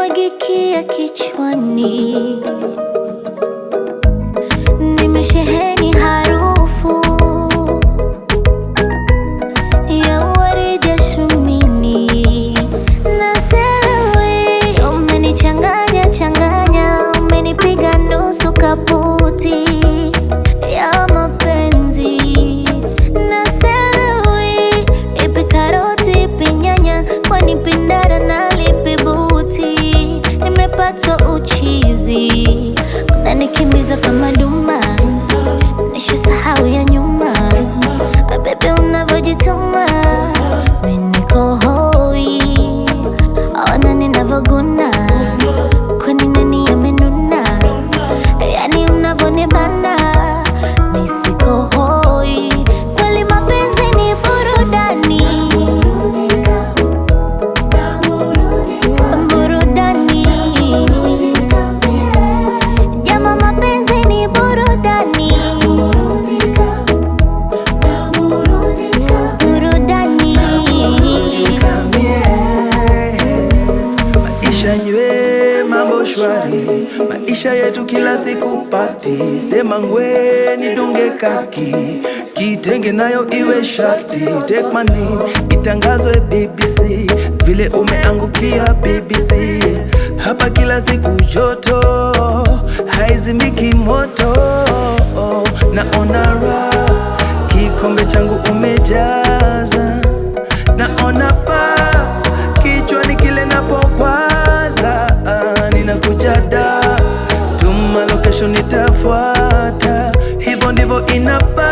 yananimwagikia kichwani, nimesheheni harufu ya waridi ya shumini. Nasewe umenichanganya changanya, umenipiga nusu kaputi ya mapenzi. Nasewe ipi karoti ipi nyanya, kwani pindara na lipi buti. Nimepatwa uchizi, unanikimbiza kama duma, nishasahau ya nyuma. Bebe unavyojituma, mimi niko hoi. Ona ninavoguna, kwani nani amenuna? Yani unavyonibana, mimi siko hoi. Kweli mapenzi ni burudani, burudani. Jama, mapenzi ni burudani, burudani. Maisha nywe mambo shwari, maisha yetu kila siku pati. Sema ngwe nidunge kaki, kitenge nayo iwe shati. Take my name itangazwe BBC, vile umeangukia BBC. Hapa kila siku joto, haizimiki moto. Naona raha, kikombe changu umejaza. Naona faa, kichwani kile napokwaza. Ninakuja da, tuma location nitafuata. Hivyo ndivyo inafaa.